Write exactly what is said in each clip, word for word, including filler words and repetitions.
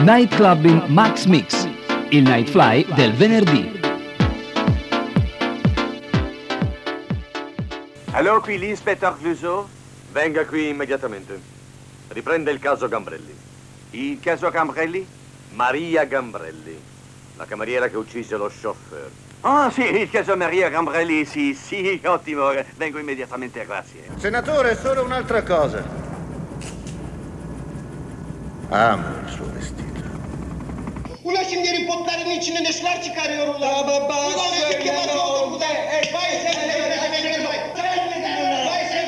Night Clubbing Max Mix, il Nightfly del venerdì. Allora, qui l'Inspector Clouseau? Venga qui immediatamente. Riprende il caso Gambrelli. Il caso Gambrelli? Maria Gambrelli, la cameriera che uccise lo chauffeur. Ah, sì, il caso Maria Gambrelli, sì, sì, ottimo. Vengo immediatamente, grazie. Senatore, solo un'altra cosa. Amo il suo vestito. Ulan şimdi reportların içine neşler çıkarıyorlar. Ya baba. Ulan ne kibar oldu bu da. Ey bay sen sen sen bay sen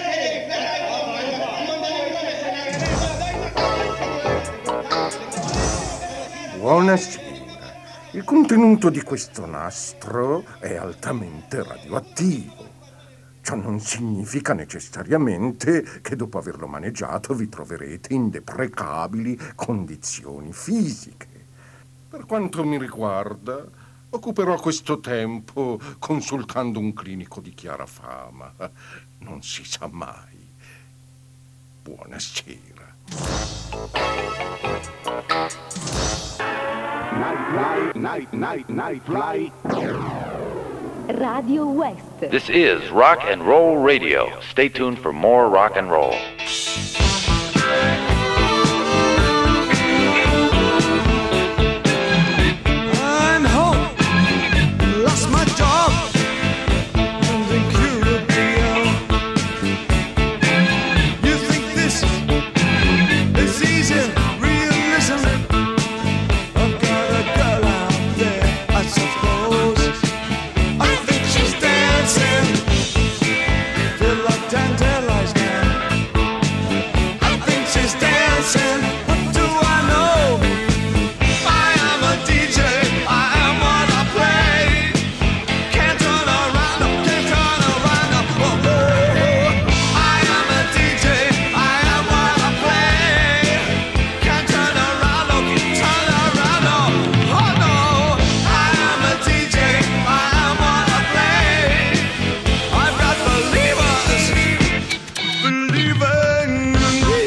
sen. Buonasera. Il contenuto di questo nastro è altamente radioattivo. Ciò non significa necessariamente che dopo averlo maneggiato vi troverete in deprecabili condizioni fisiche. Per quanto mi riguarda, occuperò questo tempo consultando un clinico di chiara fama. Non si sa mai. Buonasera. Night, night, night, night, fly. Radio West. This is Rock and Roll Radio. Stay tuned for more rock and roll. I'm home. Lost my job. And incurable. You think this is easy? Realism. I've got a girl out there, I suppose. I think she's dancing till I tantalize now. I think she's dancing. What do I know? I am a D J. I am what I play. Can't turn around, no, can't turn around, no. Oh, oh. I am a D J. I am what I play. Can't turn around, no, can't turn around, no. Oh no, I am a D J. I am what I play. I've got believers believing in me.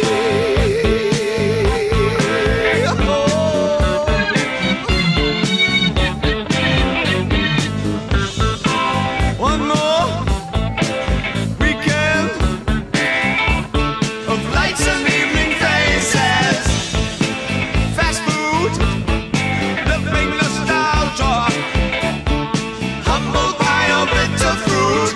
Oh. One more weekend of lights and evening faces, fast food, living nostalgia, humbled by a bitter fruit.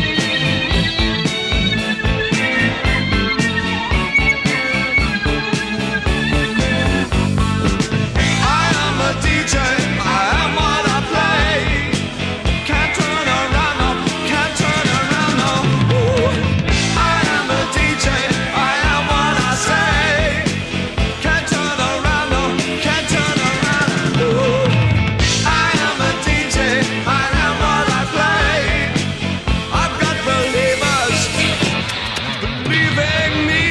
I am a D J, I am what I play. Can't turn around, no, can't turn around, no. Ooh. I am a D J, I am what I say. Can't turn around, no, can't turn around. Ooh. I am a D J, I am what I play. I've got believers believing me.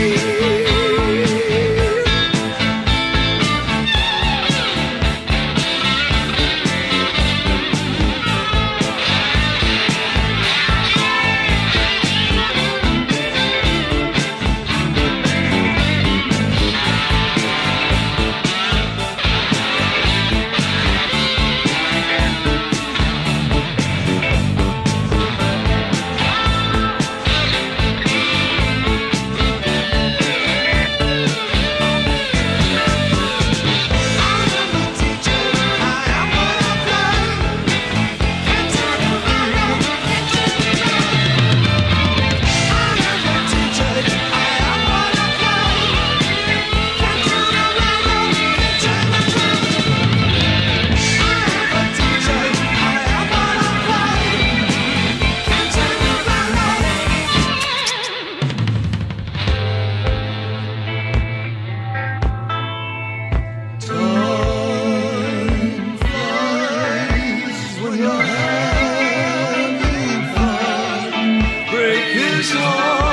Time flies when you're having fun. Break his heart.